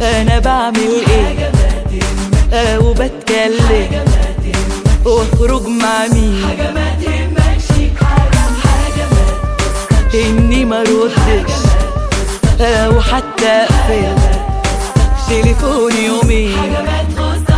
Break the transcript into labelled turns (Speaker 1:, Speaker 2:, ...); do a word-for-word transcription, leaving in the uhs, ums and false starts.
Speaker 1: انا بعمل ايه اه وبتكلم واخرج مع مين اني ما ردش اه وحتى اقفل تليفوني يومين